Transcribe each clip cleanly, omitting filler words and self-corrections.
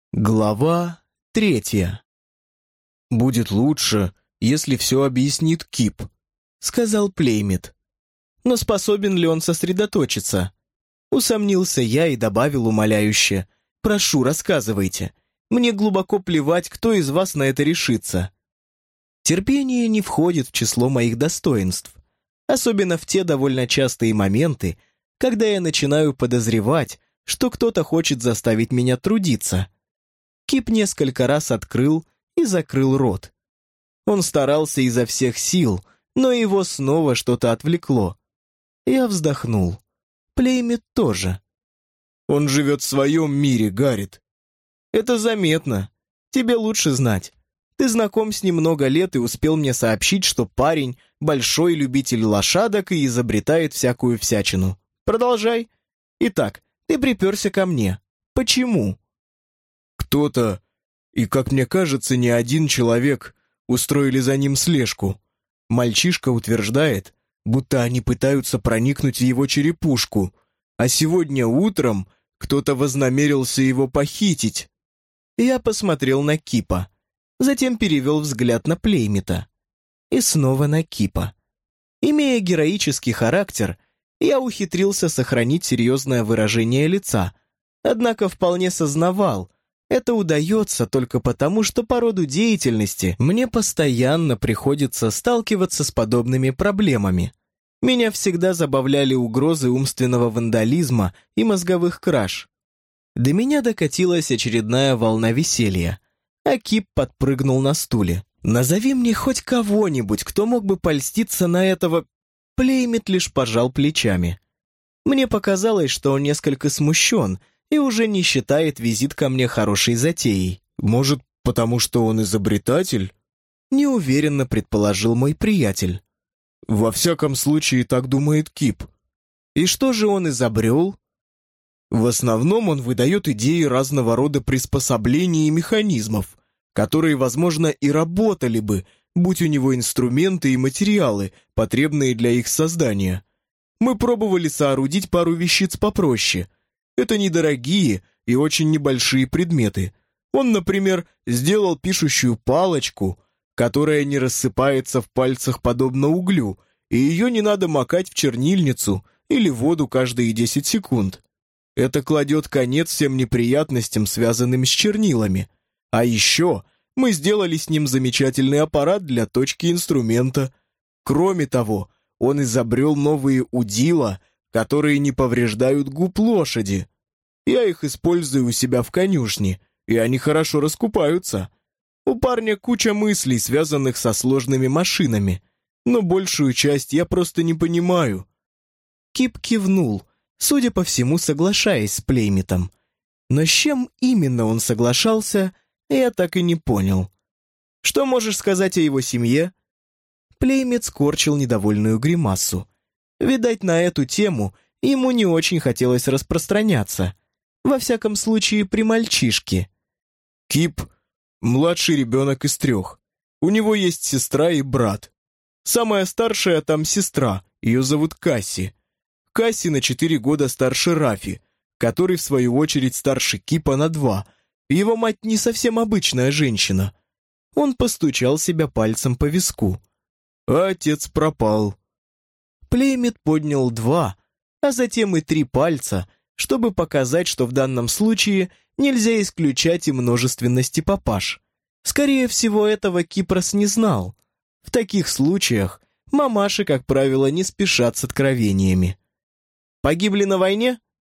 Глава 3. «Будет лучше, если все объяснит Кип», — сказал Плеймит. Но способен ли он сосредоточиться? Усомнился я и добавил умоляюще: «Прошу, рассказывайте. Мне глубоко плевать, кто из вас на это решится». Терпение не входит в число моих достоинств, особенно в те довольно частые моменты, когда я начинаю подозревать, что кто-то хочет заставить меня трудиться. Кип несколько раз открыл и закрыл рот. Он старался изо всех сил, но его снова что-то отвлекло. Я вздохнул. Плеймит тоже. «Он живет в своем мире, Гаррит». «Это заметно. Тебе лучше знать. Ты знаком с ним много лет и успел мне сообщить, что парень — большой любитель лошадок и изобретает всякую всячину. Продолжай. Итак, ты приперся ко мне. Почему?» «Кто-то, и, как мне кажется, не один человек, устроили за ним слежку. Мальчишка утверждает, будто они пытаются проникнуть в его черепушку, а сегодня утром кто-то вознамерился его похитить». Я посмотрел на Кипа, затем перевел взгляд на Плеймита. И снова на Кипа. Имея героический характер, я ухитрился сохранить серьезное выражение лица, однако вполне сознавал, это удается только потому, что по роду деятельности мне постоянно приходится сталкиваться с подобными проблемами. Меня всегда забавляли угрозы умственного вандализма и мозговых краж. До меня докатилась очередная волна веселья, а Кип подпрыгнул на стуле. «Назови мне хоть кого-нибудь, кто мог бы польститься на этого...» Плеймит лишь пожал плечами. Мне показалось, что он несколько смущен и уже не считает визит ко мне хорошей затеей. «Может, потому что он изобретатель?» Неуверенно предположил мой приятель. «Во всяком случае, так думает Кип». «И что же он изобрел?» «В основном он выдает идеи разного рода приспособлений и механизмов, которые, возможно, и работали бы, будь у него инструменты и материалы, потребные для их создания. Мы пробовали соорудить пару вещиц попроще. Это недорогие и очень небольшие предметы. Он, например, сделал пишущую палочку, которая не рассыпается в пальцах подобно углю, и ее не надо макать в чернильницу или воду каждые 10 секунд. Это кладет конец всем неприятностям, связанным с чернилами. А еще мы сделали с ним замечательный аппарат для точки инструмента. Кроме того, он изобрел новые удила, которые не повреждают губ лошади. Я их использую у себя в конюшне, и они хорошо раскупаются. У парня куча мыслей, связанных со сложными машинами, но большую часть я просто не понимаю». Кип кивнул, судя по всему, соглашаясь с Плеймитом. Но с чем именно он соглашался, я так и не понял. «Что можешь сказать о его семье?» Плеймит скорчил недовольную гримасу. Видать, на эту тему ему не очень хотелось распространяться. Во всяком случае, при мальчишке. «Кип — младший ребенок из 3. У него есть сестра и брат. Самая старшая там сестра, ее зовут Касси. Касси на 4 года старше Рафи, который, в свою очередь, старше Кипа на 2. Его мать не совсем обычная женщина». Он постучал себя пальцем по виску. «А отец пропал». Плеймит поднял 2, а затем и 3 пальца, чтобы показать, что в данном случае нельзя исключать и множественности папаш. Скорее всего, этого Кипрос не знал. В таких случаях мамаши, как правило, не спешат с откровениями. «Погибли на войне?»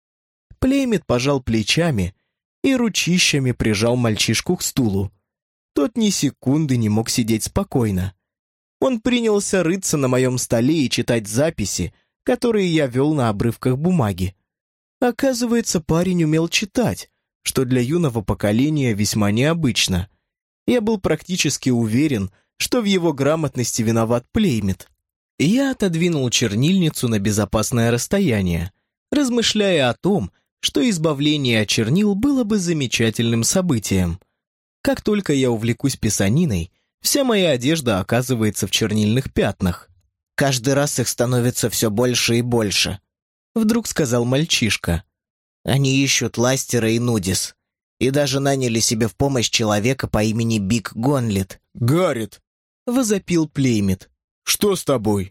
Плеймит пожал плечами и ручищами прижал мальчишку к стулу. Тот ни секунды не мог сидеть спокойно. Он принялся рыться на моем столе и читать записи, которые я вел на обрывках бумаги. Оказывается, парень умел читать, что для юного поколения весьма необычно. Я был практически уверен, что в его грамотности виноват Плеймит. Я отодвинул чернильницу на безопасное расстояние, размышляя о том, что избавление от чернил было бы замечательным событием. Как только я увлекусь писаниной, вся моя одежда оказывается в чернильных пятнах. «Каждый раз их становится все больше и больше», — вдруг сказал мальчишка. «Они ищут Ластера и Нудис. И даже наняли себе в помощь человека по имени Биг Гонлет. «Гаррет!» — возопил Плеймит. «Что с тобой?»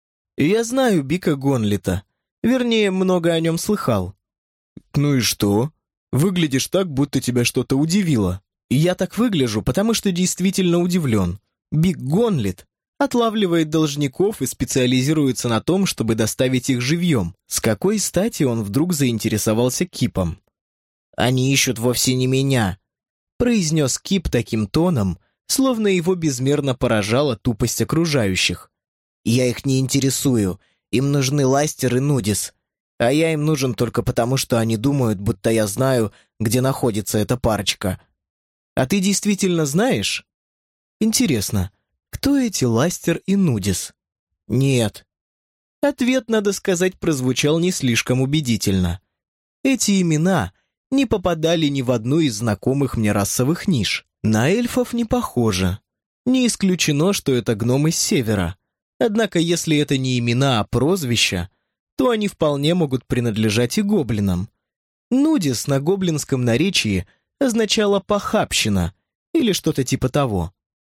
«Я знаю Бика Гонлета. Вернее, много о нем слыхал». «Ну и что? Выглядишь так, будто тебя что-то удивило». «Я так выгляжу, потому что действительно удивлен. Биг Гонлет отлавливает должников и специализируется на том, чтобы доставить их живьем. С какой стати он вдруг заинтересовался Кипом?» «Они ищут вовсе не меня», — произнес Кип таким тоном, словно его безмерно поражала тупость окружающих. «Я их не интересую. Им нужны Ластер и Нудис. А я им нужен только потому, что они думают, будто я знаю, где находится эта парочка». «А ты действительно знаешь? Интересно, кто эти Ластер и Нудис?» «Нет». Ответ, надо сказать, прозвучал не слишком убедительно. Эти имена не попадали ни в одну из знакомых мне расовых ниш. На эльфов не похоже. Не исключено, что это гномы с севера. Однако, если это не имена, а прозвища, то они вполне могут принадлежать и гоблинам. Нудис на гоблинском наречии означало «похабщина» или что-то типа того.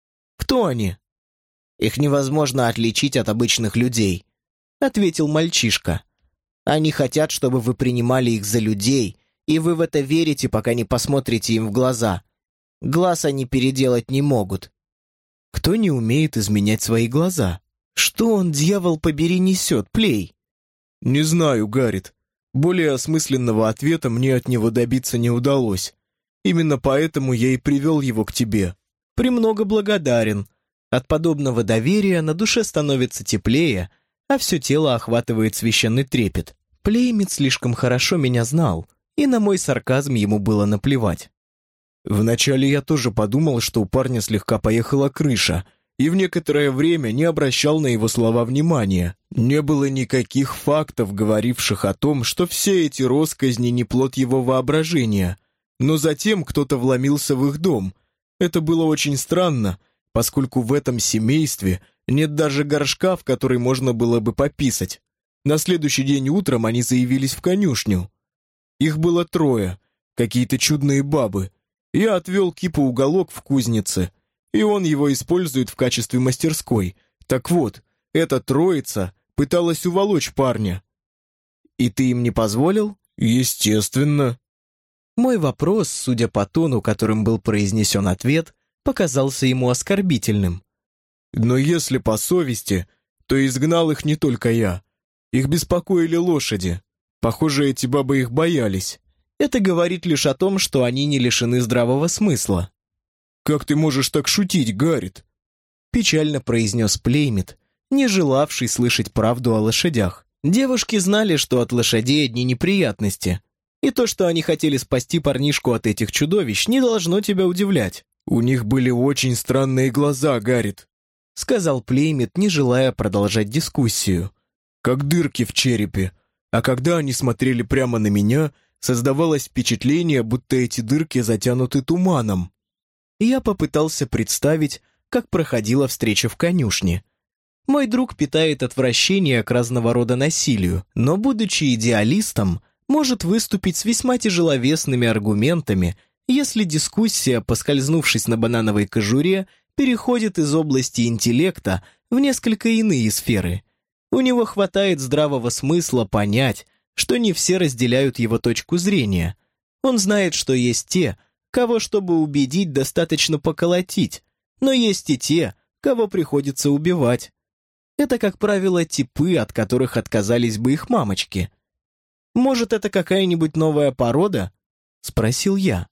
Кто они? «Их невозможно отличить от обычных людей», — ответил мальчишка. «Они хотят, чтобы вы принимали их за людей, и вы в это верите, пока не посмотрите им в глаза. Глаз они переделать не могут». «Кто не умеет изменять свои глаза? Что он, дьявол побери, несет, Плей?» «Не знаю, Гаррет. Более осмысленного ответа мне от него добиться не удалось. Именно поэтому я и привел его к тебе». «Премного благодарен. От подобного доверия на душе становится теплее, а все тело охватывает священный трепет. Плеймит слишком хорошо меня знал, и на мой сарказм ему было наплевать». «Вначале я тоже подумал, что у парня слегка поехала крыша, и в некоторое время не обращал на его слова внимания. Не было никаких фактов, говоривших о том, что все эти россказни не плод его воображения. Но затем кто-то вломился в их дом. Это было очень странно, поскольку в этом семействе нет даже горшка, в который можно было бы пописать. На следующий день утром они заявились в конюшню. Их было 3, какие-то чудные бабы. Я отвел Кипу уголок в кузнице, и он его использует в качестве мастерской. Так вот, эта троица пыталась уволочь парня». «И ты им не позволил?» «Естественно». Мой вопрос, судя по тону, которым был произнесен ответ, показался ему оскорбительным. «Но если по совести, то изгнал их не только я. Их беспокоили лошади. Похоже, эти бабы их боялись». Это говорит лишь о том, что они не лишены здравого смысла. «Как ты можешь так шутить, Гаррет?» Печально произнес Плеймит, не желавший слышать правду о лошадях. Девушки знали, что от лошадей одни неприятности. И то, что они хотели спасти парнишку от этих чудовищ, не должно тебя удивлять. «У них были очень странные глаза, Гаррет», — сказал Плеймит, не желая продолжать дискуссию. «Как дырки в черепе. А когда они смотрели прямо на меня, создавалось впечатление, будто эти дырки затянуты туманом». Я попытался представить, как проходила встреча в конюшне. Мой друг питает отвращение к разного рода насилию, но, будучи идеалистом, может выступить с весьма тяжеловесными аргументами, если дискуссия, поскользнувшись на банановой кожуре, переходит из области интеллекта в несколько иные сферы. У него хватает здравого смысла понять, что не все разделяют его точку зрения. Он знает, что есть те, кого, чтобы убедить, достаточно поколотить, но есть и те, кого приходится убивать. Это, как правило, типы, от которых отказались бы их мамочки. «Может, это какая-нибудь новая порода?» — спросил я.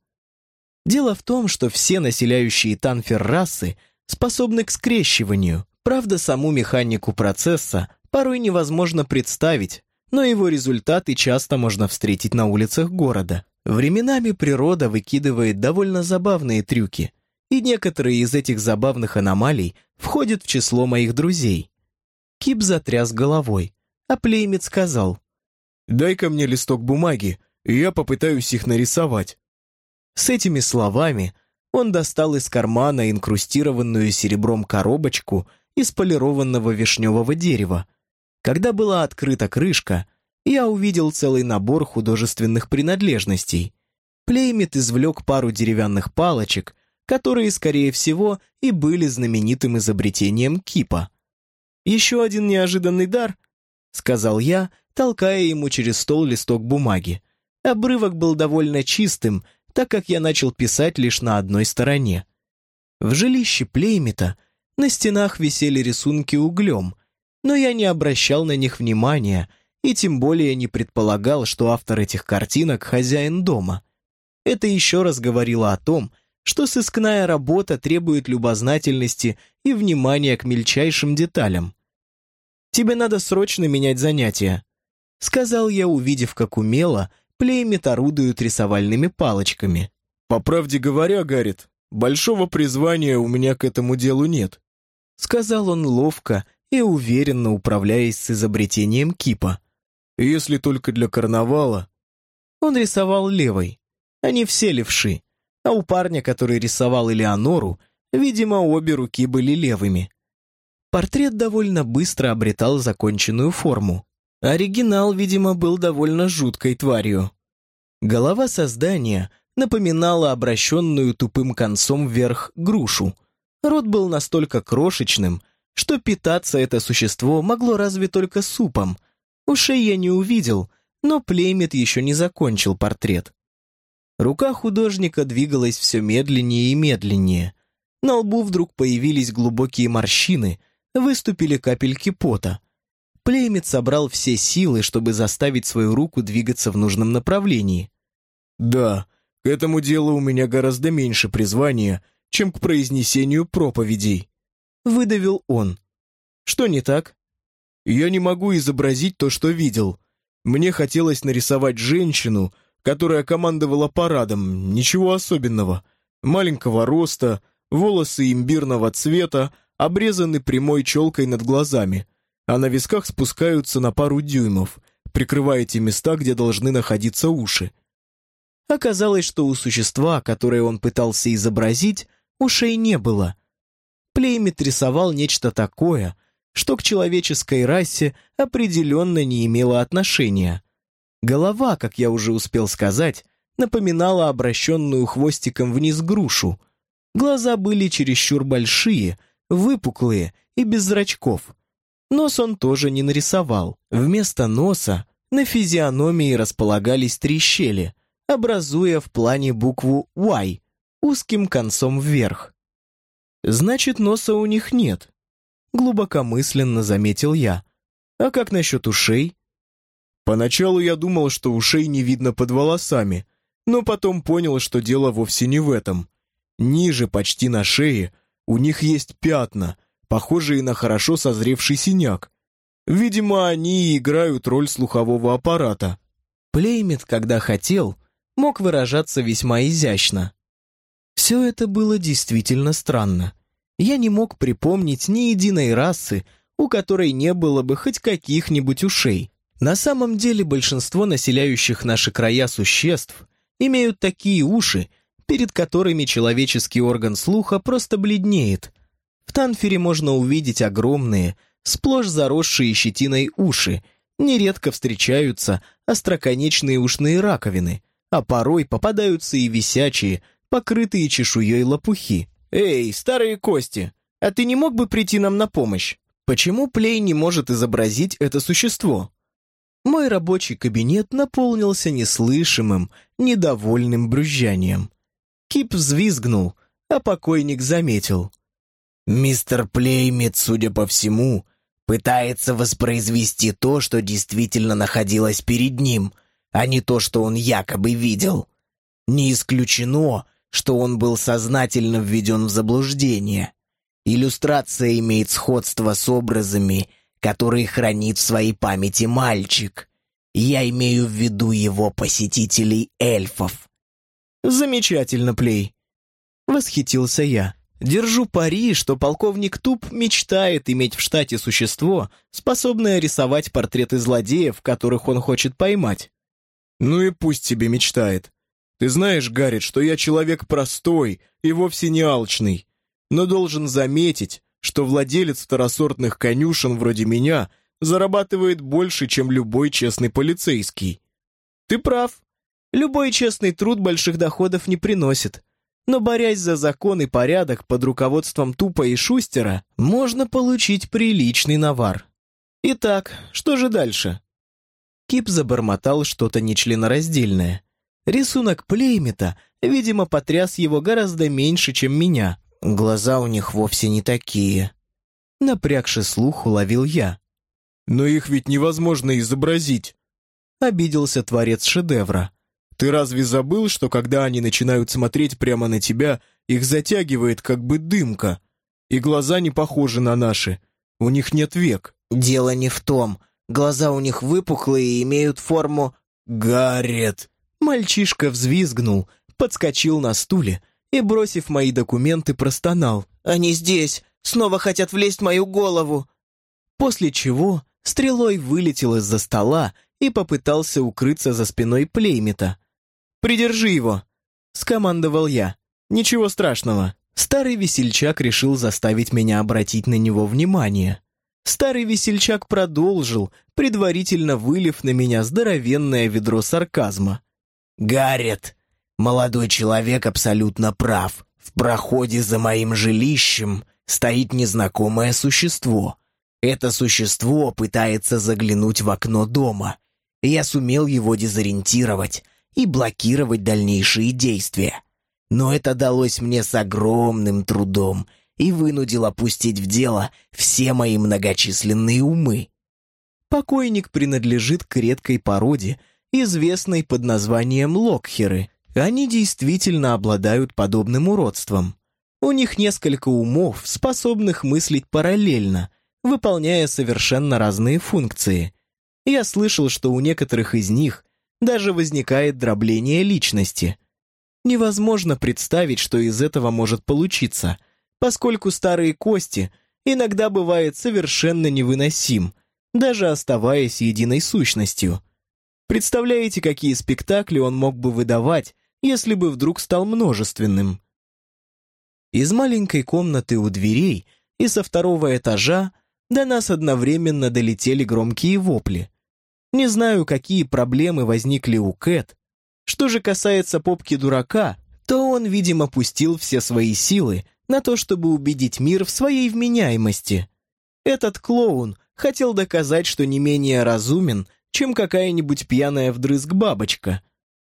Дело в том, что все населяющие Танфер расы способны к скрещиванию. Правда, саму механику процесса порой невозможно представить, но его результаты часто можно встретить на улицах города. Временами природа выкидывает довольно забавные трюки, и некоторые из этих забавных аномалий входят в число моих друзей. Кип затряс головой, а Плеймит сказал: «Дай-ка мне листок бумаги, и я попытаюсь их нарисовать». С этими словами он достал из кармана инкрустированную серебром коробочку из полированного вишневого дерева. Когда была открыта крышка, я увидел целый набор художественных принадлежностей. Плеймит извлек пару деревянных палочек, которые, скорее всего, и были знаменитым изобретением Кипа. «Еще один неожиданный дар», — сказал я, толкая ему через стол листок бумаги. Обрывок был довольно чистым, так как я начал писать лишь на одной стороне. В жилище Плеймита на стенах висели рисунки углем, но я не обращал на них внимания и тем более не предполагал, что автор этих картинок — хозяин дома. Это еще раз говорило о том, что сыскная работа требует любознательности и внимания к мельчайшим деталям. «Тебе надо срочно менять занятия», — сказал я, увидев, как умело Плеймит орудует рисовальными палочками. «По правде говоря, Гаррит, большого призвания у меня к этому делу нет», — сказал он ловко и уверенно управляясь с изобретением Кипа. «Если только для карнавала». Он рисовал левой. Они все левши. А у парня, который рисовал Элеонору, видимо, обе руки были левыми. Портрет довольно быстро обретал законченную форму. Оригинал, видимо, был довольно жуткой тварью. Голова создания напоминала обращенную тупым концом вверх грушу. Рот был настолько крошечным, что питаться это существо могло разве только супом. Ушей я не увидел, но Плеймит еще не закончил портрет. Рука художника двигалась все медленнее и медленнее. На лбу вдруг появились глубокие морщины, выступили капельки пота. Плеймит собрал все силы, чтобы заставить свою руку двигаться в нужном направлении. «Да, к этому делу у меня гораздо меньше призвания, чем к произнесению проповедей», — выдавил он. «Что не так?» «Я не могу изобразить то, что видел. Мне хотелось нарисовать женщину, которая командовала парадом, ничего особенного. Маленького роста, волосы имбирного цвета, обрезаны прямой челкой над глазами, а на висках спускаются на пару дюймов, прикрывая те места, где должны находиться уши». Оказалось, что у существа, которое он пытался изобразить, ушей не было. Плеймит рисовал нечто такое, что к человеческой расе определенно не имело отношения. Голова, как я уже успел сказать, напоминала обращенную хвостиком вниз грушу. Глаза были чересчур большие, выпуклые и без зрачков. Нос он тоже не нарисовал. Вместо носа на физиономии располагались 3 щели, образуя в плане букву Y, узким концом вверх. «Значит, носа у них нет», — глубокомысленно заметил я. «А как насчет ушей?» Поначалу я думал, что ушей не видно под волосами, но потом понял, что дело вовсе не в этом. Ниже, почти на шее, у них есть пятна, похожие на хорошо созревший синяк. Видимо, они играют роль слухового аппарата. Плеймит, когда хотел, мог выражаться весьма изящно. Все это было действительно странно. Я не мог припомнить ни единой расы, у которой не было бы хоть каких-нибудь ушей. На самом деле большинство населяющих наши края существ имеют такие уши, перед которыми человеческий орган слуха просто бледнеет. В Танфере можно увидеть огромные, сплошь заросшие щетиной уши, нередко встречаются остроконечные ушные раковины, а порой попадаются и висячие, покрытые чешуей лопухи. «Эй, старые кости, а ты не мог бы прийти нам на помощь? Почему Плей не может изобразить это существо?» Мой рабочий кабинет наполнился неслышимым, недовольным брюзжанием. Кип взвизгнул, а покойник заметил. «Мистер Плеймит, судя по всему, пытается воспроизвести то, что действительно находилось перед ним, а не то, что он якобы видел. Не исключено, что он был сознательно введен в заблуждение. Иллюстрация имеет сходство с образами, которые хранит в своей памяти мальчик. Я имею в виду его посетителей эльфов». «Замечательно, Плей!» — восхитился я. «Держу пари, что полковник Туп мечтает иметь в штате существо, способное рисовать портреты злодеев, которых он хочет поймать». «Ну и пусть себе мечтает. Ты знаешь, Гаррит, что я человек простой и вовсе не алчный, но должен заметить, что владелец второсортных конюшен вроде меня зарабатывает больше, чем любой честный полицейский». «Ты прав. Любой честный труд больших доходов не приносит. Но борясь за закон и порядок под руководством Тупа и Шустера, можно получить приличный навар. Итак, что же дальше? Кип забормотал что-то нечленораздельное. Рисунок Плеймита, видимо, потряс его гораздо меньше, чем меня. Глаза у них вовсе не такие. Напрягши слух, уловил я. «Но их ведь невозможно изобразить», — обиделся творец шедевра. «Ты разве забыл, что когда они начинают смотреть прямо на тебя, их затягивает как бы дымка? И глаза не похожи на наши. У них нет век». «Дело не в том. Глаза у них выпуклые и имеют форму...» «Гаррет!» Мальчишка взвизгнул, подскочил на стуле и, бросив мои документы, простонал. «Они здесь! Снова хотят влезть в мою голову!» После чего стрелой вылетел из-за стола и попытался укрыться за спиной Плеймита. «Придержи его!» — скомандовал я. «Ничего страшного». Старый весельчак решил заставить меня обратить на него внимание. Старый весельчак продолжил, предварительно вылив на меня здоровенное ведро сарказма. «Гаррет, молодой человек абсолютно прав. В проходе за моим жилищем стоит незнакомое существо. Это существо пытается заглянуть в окно дома. Я сумел его дезориентировать и блокировать дальнейшие действия. Но это далось мне с огромным трудом и вынудил опустить в дело все мои многочисленные умы». Покойник принадлежит к редкой породе, известной под названием локхеры. Они действительно обладают подобным уродством. У них несколько умов, способных мыслить параллельно, выполняя совершенно разные функции. Я слышал, что у некоторых из них даже возникает дробление личности. Невозможно представить, что из этого может получиться, поскольку старые кости иногда бывают совершенно невыносим, даже оставаясь единой сущностью. Представляете, какие спектакли он мог бы выдавать, если бы вдруг стал множественным? Из маленькой комнаты у дверей и со второго этажа до нас одновременно долетели громкие вопли. Не знаю, какие проблемы возникли у Кэт. Что же касается попки дурака, то он, видимо, пустил все свои силы на то, чтобы убедить мир в своей вменяемости. Этот клоун хотел доказать, что не менее разумен, чем какая-нибудь пьяная вдрызг бабочка.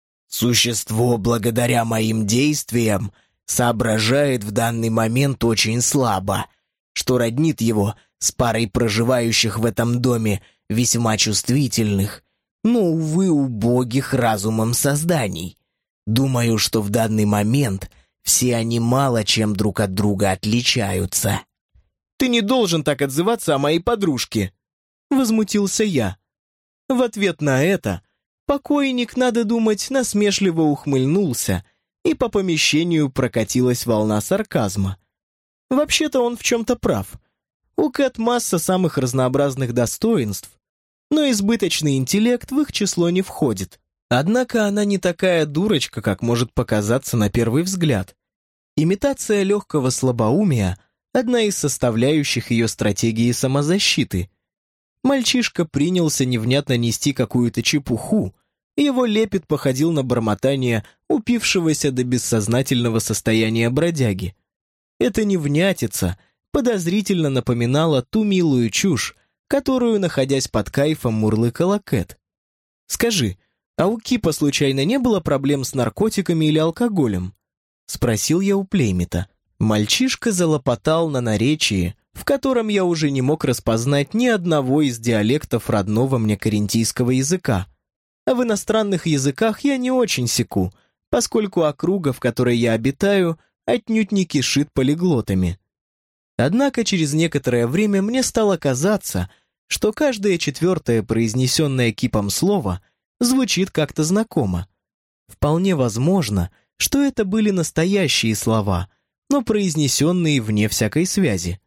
«Существо, благодаря моим действиям, соображает в данный момент очень слабо, что роднит его с парой проживающих в этом доме весьма чувствительных, но, увы, убогих разумом созданий. Думаю, что в данный момент все они мало чем друг от друга отличаются». «Ты не должен так отзываться о моей подружке», — возмутился я. В ответ на это покойник, надо думать, насмешливо ухмыльнулся, и по помещению прокатилась волна сарказма. Вообще-то он в чем-то прав. У Кэт масса самых разнообразных достоинств, но избыточный интеллект в их число не входит. Однако она не такая дурочка, как может показаться на первый взгляд. Имитация легкого слабоумия — одна из составляющих ее стратегии самозащиты. Мальчишка принялся невнятно нести какую-то чепуху, его лепет походил на бормотание упившегося до бессознательного состояния бродяги. Эта невнятица подозрительно напоминала ту милую чушь, которую, находясь под кайфом, мурлыкала Кэт. «Скажи, а у Кипа случайно не было проблем с наркотиками или алкоголем?» — спросил я у Плеймита. Мальчишка залопотал на наречии, в котором я уже не мог распознать ни одного из диалектов родного мне карентийского языка. А в иностранных языках я не очень секу, поскольку округа, в которой я обитаю, отнюдь не кишит полиглотами. Однако через некоторое время мне стало казаться, что каждое четвертое произнесенное Кипом слово звучит как-то знакомо. Вполне возможно, что это были настоящие слова, но произнесенные вне всякой связи.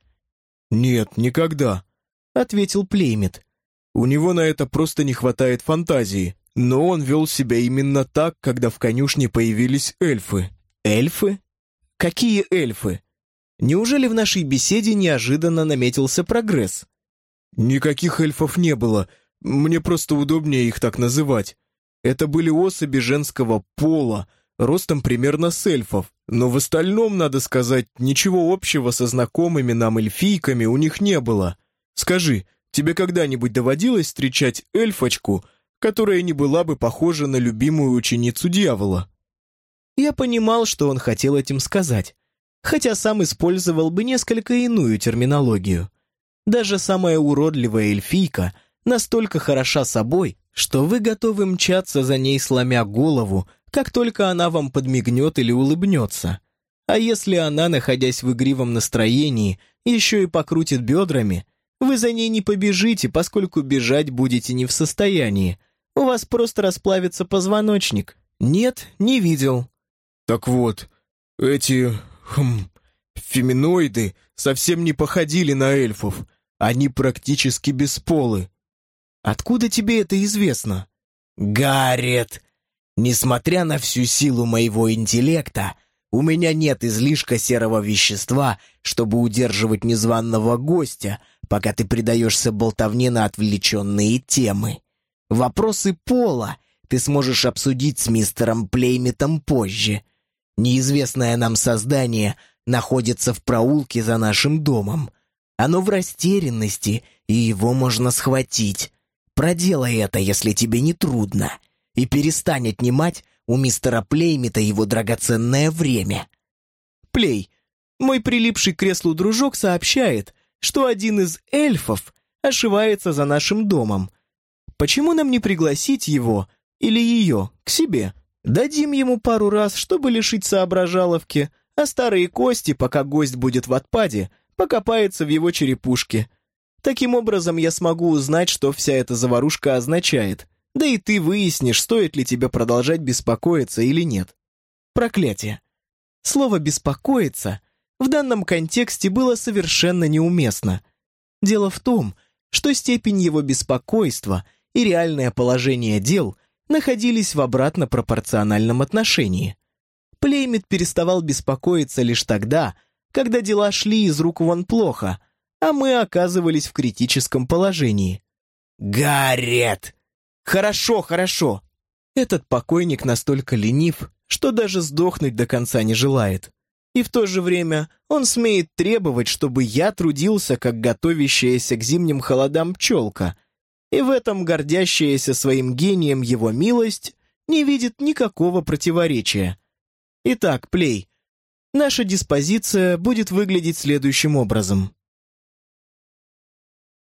«Нет, никогда», — ответил Плеймит. «У него на это просто не хватает фантазии, но он вел себя именно так, когда в конюшне появились эльфы». «Эльфы? Какие эльфы? Неужели в нашей беседе неожиданно наметился прогресс?» «Никаких эльфов не было, мне просто удобнее их так называть. Это были особи женского пола, ростом примерно с эльфов, но в остальном, надо сказать, ничего общего со знакомыми нам эльфийками у них не было. Скажи, тебе когда-нибудь доводилось встречать эльфочку, которая не была бы похожа на любимую ученицу дьявола?» Я понимал, что он хотел этим сказать, хотя сам использовал бы несколько иную терминологию. Даже самая уродливая эльфийка настолько хороша собой, что вы готовы мчаться за ней, сломя голову, как только она вам подмигнет или улыбнется. А если она, находясь в игривом настроении, еще и покрутит бедрами, вы за ней не побежите, поскольку бежать будете не в состоянии. У вас просто расплавится позвоночник. Нет, не видел. Так вот, эти... феминоиды совсем не походили на эльфов. Они практически бесполы. Откуда тебе это известно? Гаррет, несмотря на всю силу моего интеллекта, у меня нет излишка серого вещества, чтобы удерживать незваного гостя, пока ты предаешься болтовне на отвлеченные темы. Вопросы пола ты сможешь обсудить с мистером Плеймитом позже. Неизвестное нам создание находится в проулке за нашим домом. Оно в растерянности, и его можно схватить. Проделай это, если тебе не трудно, и перестань отнимать у мистера Плеймита его драгоценное время. Плей, мой прилипший к креслу дружок сообщает, что один из эльфов ошивается за нашим домом. Почему нам не пригласить его или ее к себе? Дадим ему пару раз, чтобы лишить соображаловки, а старые кости, пока гость будет в отпаде, покопается в его черепушке. Таким образом, я смогу узнать, что вся эта заварушка означает. Да и ты выяснишь, стоит ли тебе продолжать беспокоиться или нет. Проклятие. Слово «беспокоиться» в данном контексте было совершенно неуместно. Дело в том, что степень его беспокойства и реальное положение дел находились в обратно пропорциональном отношении. Плеймит переставал беспокоиться лишь тогда, когда дела шли из рук вон плохо, а мы оказывались в критическом положении. «Гаррет!» «Хорошо, хорошо!» Этот покойник настолько ленив, что даже сдохнуть до конца не желает. И в то же время он смеет требовать, чтобы я трудился, как готовящаяся к зимним холодам пчелка, и в этом гордящаяся своим гением его милость не видит никакого противоречия. Итак, Плей, наша диспозиция будет выглядеть следующим образом.